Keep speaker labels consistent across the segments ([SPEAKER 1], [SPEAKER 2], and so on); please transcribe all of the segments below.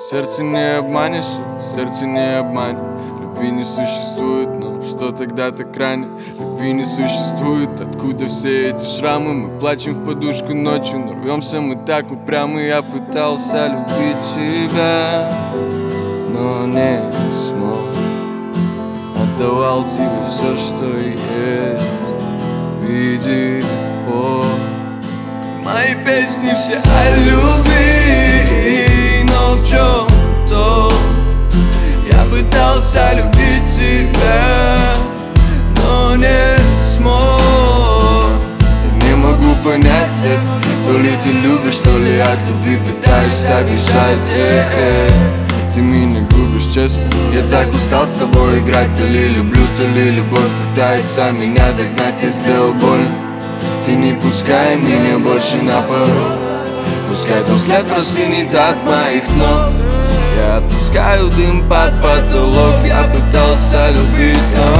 [SPEAKER 1] Сердце не обманешь, сердце не обманет. Любви не существует, но что тогда так ранит? Любви не существует, откуда все эти шрамы? Мы плачем в подушку ночью, но рвемся мы так упрямо. Я пытался любить тебя, но не смог. Отдавал тебе все, что есть, видит Бог. Мои песни все о любви, но в чем-то я пытался любить тебя, но не смог. Я не могу понять, то ли ты любишь, то ли я от любви пытаешься бежать. Ты меня губишь, честно. Я так устал с тобой играть. То ли люблю, то ли любовь пытается меня догнать. Я сделал больно, ты не пускай меня больше на порог. Пускай там след простынет от моих ног. Я отпускаю дым под потолок. Я пытался любить,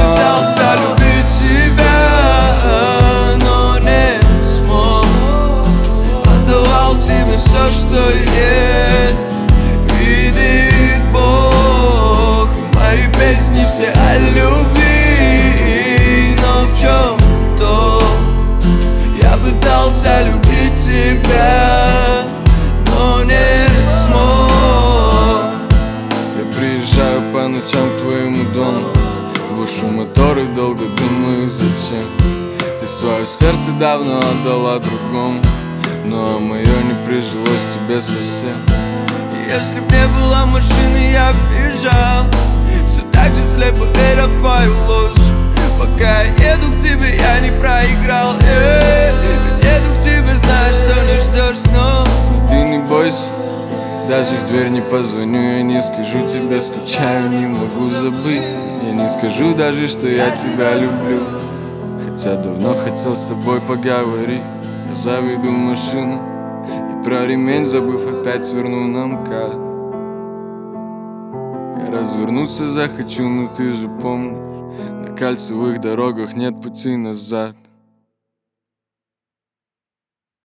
[SPEAKER 1] тебя, но не смог. Отдавал тебе все, что есть, видит Бог. Мои песни все о любви, но в чем-то я пытался любить тебя, но не смог. Я приезжаю по ночам к твоему дому, глушу мотор и долго думаю, зачем. Ты свое сердце давно отдала другому, но мое не прижилось тебе совсем. И если б не было машины, я б бежал, все так же слепо веря в твою ложь. Пока я еду к тебе, я не проиграл. Ведь еду к тебе, знаешь, что не ждешь, но ты не бойся, даже в дверь не позвоню. Я не скажу тебе, скучаю, не могу забыть. Я не скажу даже, что я тебя люблю, хотя давно хотел с тобой поговорить. Я заведу машину и про ремень забыв опять сверну на МКАД. Я развернуться захочу, но ты же помнишь, на кольцевых дорогах нет пути назад.